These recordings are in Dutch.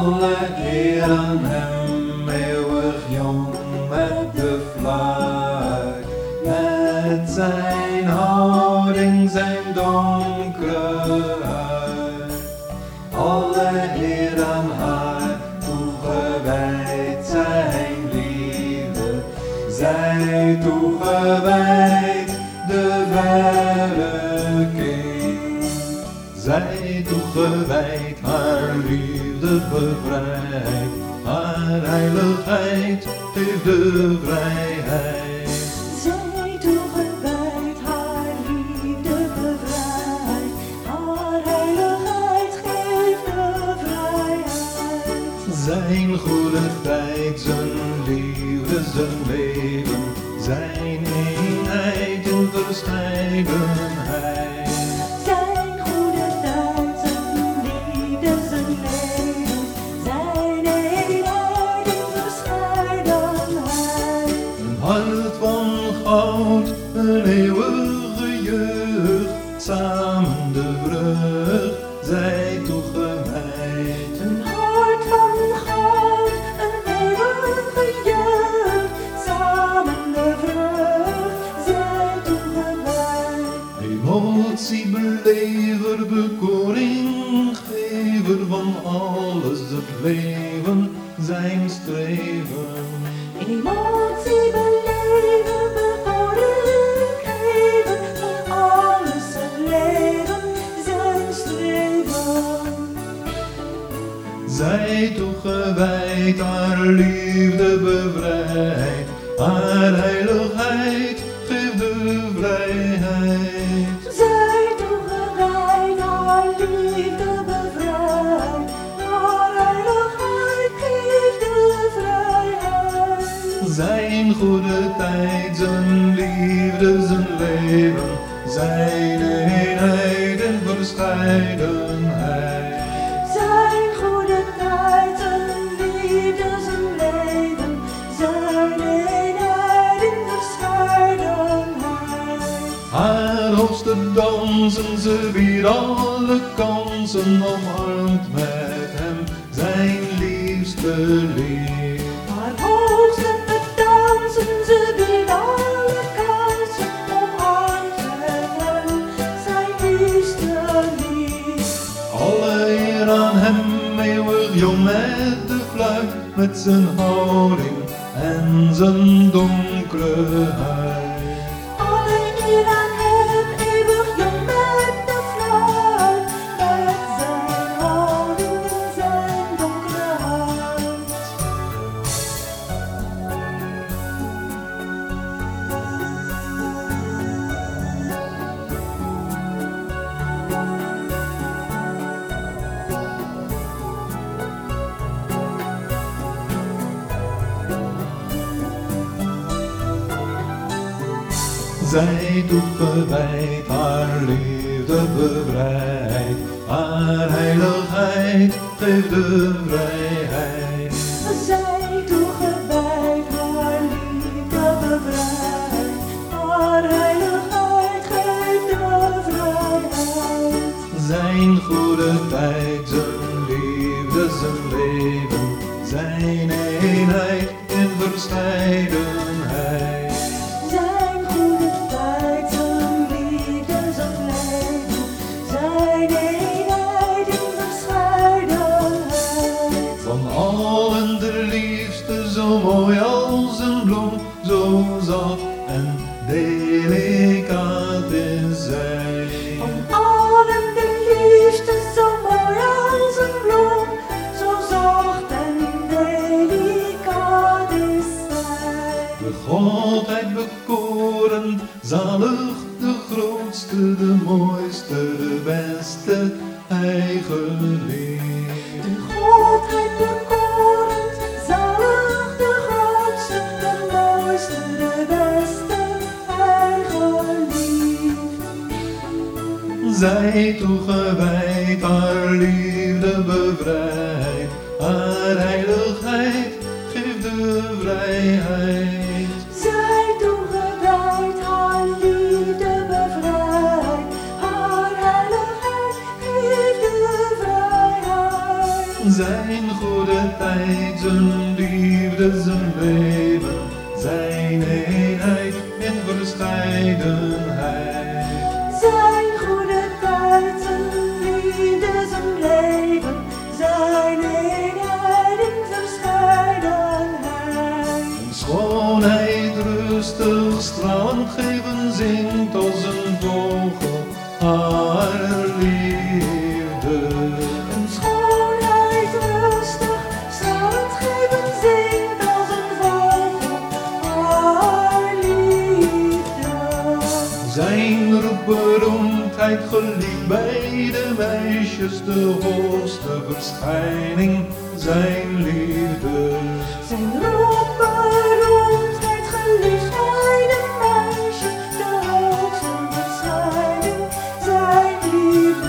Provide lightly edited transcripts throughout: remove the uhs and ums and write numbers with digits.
Alle eer aan hem, eeuwig jong met de vlag. Met zijn houding, zijn donkere huid. Alle eer aan haar, toegewijd zijn liefde. Zij toegewijd de werking. Zij toegewijd haar liefde bevrijdt. Haar heiligheid geeft de vrijheid. Zij toegewijd haar liefde bevrijdt. Haar heiligheid geeft de vrijheid. Zijn goede tijd, zijn liefde, zijn leven. Zijn eenheid in verscheidenheid. Zijn goede tijd, zijn liefde, zijn leven. Zijn eenheid in verscheidenheid. Een hart van goud, een eeuwige jeugd. Samen de vrucht, zij toegewijd. Een hart van goud, een eeuwige jeugd. Samen de vrucht, zij toegewijd. Emotiebelever, bekoring, gever van alles het leven, zijn streven. Emotie beleven, bekoring geven, van alles het leven, zijn streven. Zij toegewijd, haar liefde bevrijdt, haar heiligheid geeft de vrijheid. Zij toegewijd, haar liefde bevrijdt, haar heiligheid geeft de vrijheid. Zijn goede tijd, zijn liefde, zijn leven, zijn eenheid en verscheidenheid. Zijn goede tijd, zijn liefde, zijn leven, zijn eenheid in verscheidenheid. Haar hoogste dansen, ze viert alle kansen, omarmt met hem zijn liefste lief. Haar hoogste dansen, ze biedt alle kansen, omarmt met hem zijn liefste lief. Alle eer aan hem, eeuwig jong met de fluit, met zijn houding en zijn donkere huid. Alle eer aan hem, eeuwig jong met de fluit, met zijn houding en zijn donkere huid. Zij toegewijd, haar liefde bevrijdt, haar heiligheid geeft de vrijheid. Zij toegewijd, haar liefde bevrijdt, haar heiligheid geeft de vrijheid. Zijn goede tijd, zijn liefde, zijn leven, zijn eenheid in verscheidenheid. Zijn goede tijd, zijn liefde, zijn leven, zijn eenheid in verscheidenheid. Van allen de liefste, zo mooi als een bloem, zo zacht en delicaat is zij. Van allen de liefste, zo mooi als een bloem, zo zacht en delicaat is zij. De godheid bekorend, zalig, de grootste, de mooiste, de beste, hij geliefd. De godheid bekorend, zalig, de grootste, de mooiste, de beste, hij geliefd. Zij toegewijd, haar liefde bevrijdt, haar heiligheid geeft de vrijheid. Zij toegewijd, haar liefde bevrijdt, haar heiligheid geeft de vrijheid. Zij Zijn goede tijd, zijn liefde, zijn leven, zijn eenheid in verscheidenheid. Zijn goede tijd, zijn liefde, zijn leven, zijn eenheid in verscheidenheid. Een schoonheid rustig stralend geven zingt als een vogel haar liefde. Een schoonheid rustig, stralend geven zingt als een vogel haar liefde. Zijn beroemdheid geliefd bij de meisjes, de hoogste verschijning, zijn liefde. Zijn roemberoemdheid geliefd bij de meisjes, de hoogste verschijning, zijn liefde.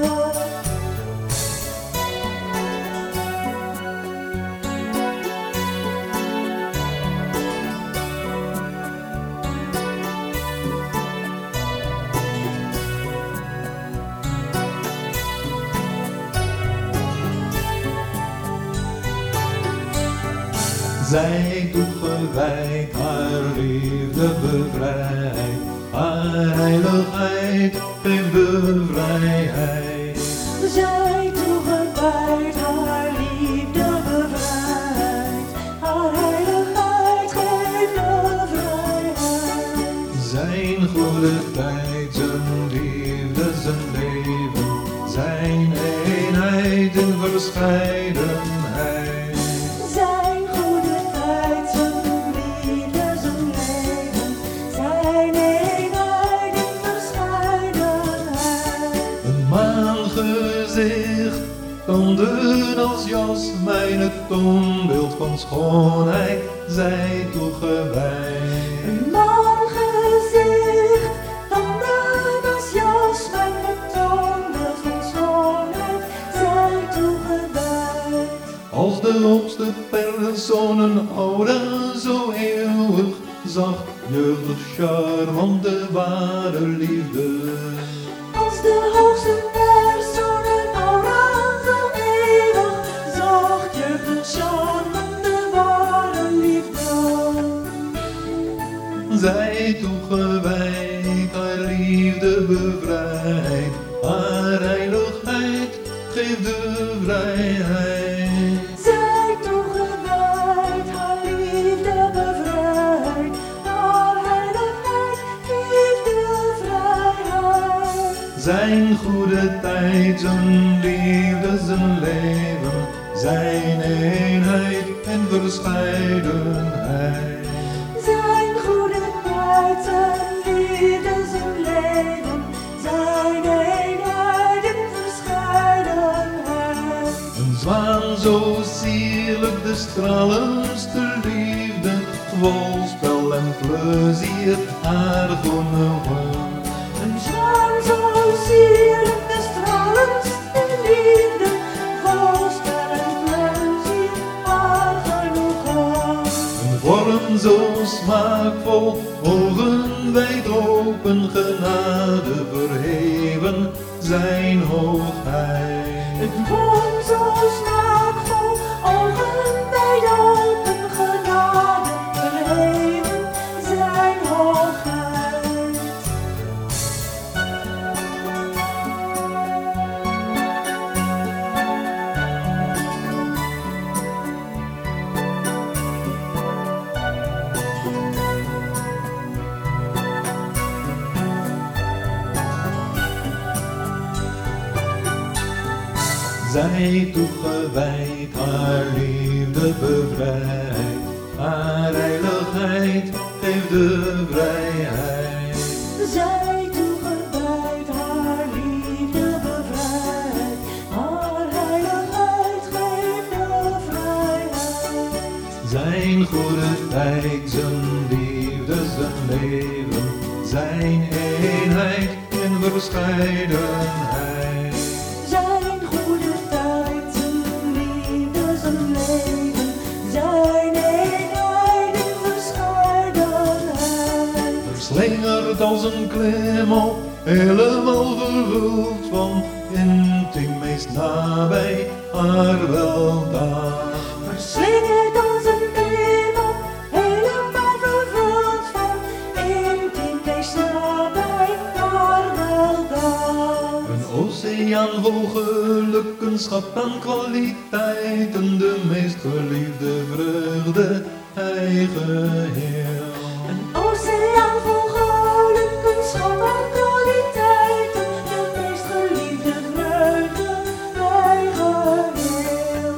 Zij toegewijd, haar liefde bevrijdt, haar heiligheid geeft de vrijheid. Zij toegewijd, haar liefde bevrijdt, haar heiligheid geeft de vrijheid. Zijn goede tijd, zijn liefde, zijn leven, zijn eenheid in verscheidenheid. Zijn goede tijd, zijn liefde, zijn leven, zijn eenheid in verscheidenheid. Een maangezicht, tanden als jasmijn, het toonbeeld van schoonheid, zij toegewijd. Een mangezicht, tanden als jasmijn, het toonbeeld van schoonheid, zij toegewijd. Als de hoogste persoon, een aura zo eeuwig, zacht, jeugdig, charmant, de ware liefde. Als de hoogste persoon, een aura zo eeuwig, zacht, jeugdig, charmant, de ware liefde. Zij toegewijd, haar liefde bevrijdt, haar heiligheid geeft de vrijheid. Zij toegewijd, haar liefde bevrijdt, haar heiligheid geeft de vrijheid. Zijn goede tijd, zijn liefde, zijn leven, zijn eenheid en verscheidenheid. Zijn goede tijd, zijn liefde, zijn leven, zijn eenheid in verscheidenheid. Een zwaan zo sierlijk, de stralendste liefde, vol spel en plezier, haar genoegen. Een zwaan zo sierlijk, de stralendste liefde, vol spel en plezier, haar genoegen. Een vorm zo smaakvol, ogen wijd open, genade verheven, zijn hoogheid. Een vorm zo smaakvol, ogen wijd open, genade verheven, zijn hoogheid. Zij toegewijd, haar liefde bevrijdt, haar heiligheid geeft de vrijheid. Zij toegewijd, haar liefde bevrijdt, haar heiligheid geeft de vrijheid. Zijn goede tijd, zijn liefde, zijn leven, zijn eenheid in verscheidenheid. Zijn goede tijd, zijn liefde, zijn leven, zijn eenheid in verscheidenheid. Verslingerd als een klimop, helemaal vervuld van intiem meest nabij, haar weldaad. Verslingerd als een hemel, helemaal vervuld van intiem weesnabij haar weldaad. Een oceaan vol geluk, een schat aan kwaliteiten, de meest geliefde vreugde, hij geheel. Een oceaan vol geluk, een schat aan kwaliteiten, de meest geliefde vreugde, wij geheel.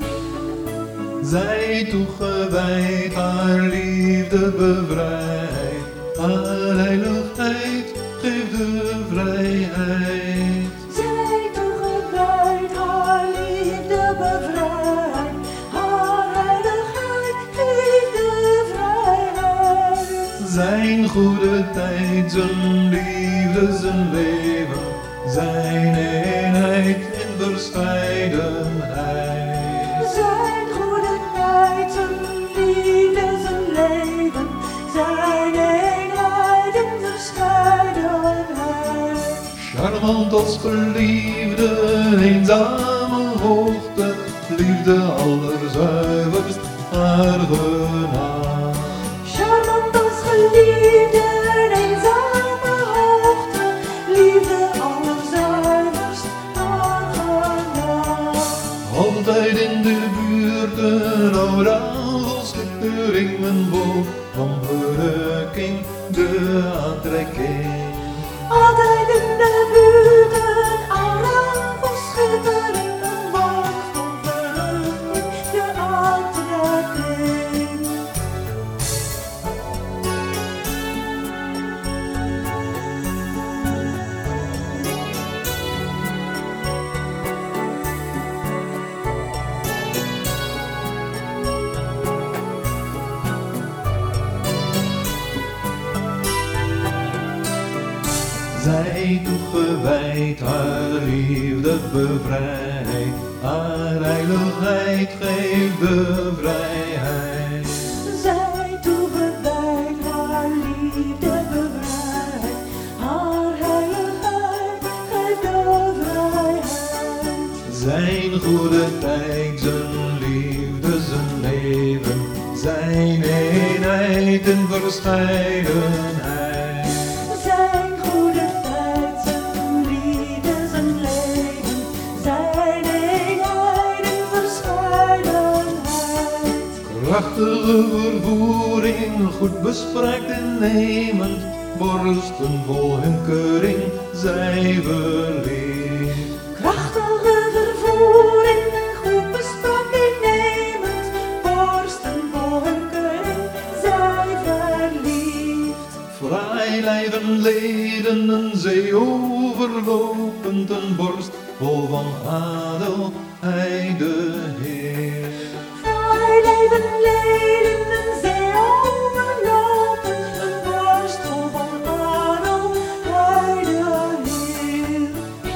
Zij toegewijd, haar liefde bevrijdt, haar heiligheid geeft de vrijheid. Zij toegewijd, haar liefde bevrijdt, haar heiligheid geeft de vrijheid. Zijn goede tijd, zijn liefde, zijn leven, zijn eenheid in verscheidenheid. Zijn goede tijd, zijn liefde, zijn leven, zijn eenheid in verscheidenheid. Charmant als geliefde, eenzame hoogte, liefde allerzuiverst, haar genade. Charmant als geliefde, eenzame hoogte, liefde allerzuiverst, haar genade. Altijd in de buurt, een aura vol schittering, een wolk van verrukking, de aantrekking. Altijd in de buurt, een aura vol schittering, een wolk van verrukking, de aantrekking. Zij toegewijd, haar liefde bevrijdt, haar heiligheid geeft de vrijheid. Zij toegewijd, haar liefde bevrijdt, haar heiligheid geeft de vrijheid. Zijn goede tijd, zijn liefde, zijn leven, zijn eenheid in verscheidenheid. Zijn goede tijd, zijn liefde, zijn leven, zijn eenheid in verscheidenheid. Krachtige vervoering, goed bespraakt en nemend, borsten vol hunkering, zij verliefd. Krachtige vervoering, goed bespraakt innemend, borsten vol hunkering, zij verliefd. Fraai lijf en leden, een zee overlopend, een borst vol van adel, hij de Heer. Fraai leven leden, een zee overlopen, een borst vol van adel, hij de Heer.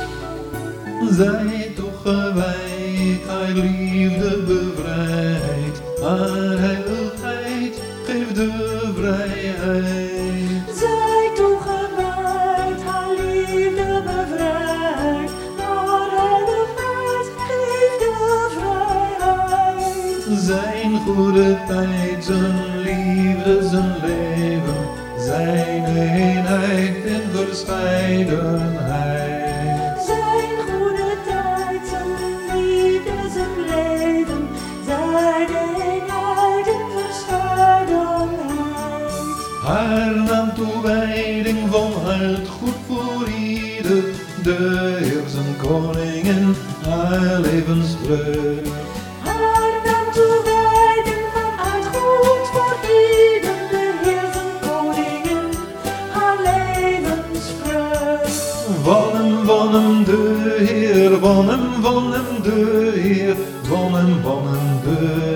Zij toegewijd, haar liefde bevrijdt, haar heiligheid geeft de vrijheid. Zij toegewijd, haar liefde bevrijdt, haar heiligheid geeft de vrijheid. Zijn goede tijd, zijn liefde, zijn leven, zijn eenheid in verscheidenheid. Zijn goede tijd, zijn liefde, zijn leven, zijn eenheid in verscheidenheid. Haar naam toewijding van hart goed voor ieder, de Heer zijn koningin, haar levensvreugd. Haar naam toewijding vanuit goed voor ieder, de Heer zijn koningin, haar levensvreugd. Van hem de Heer, van hem de Heer, van hem de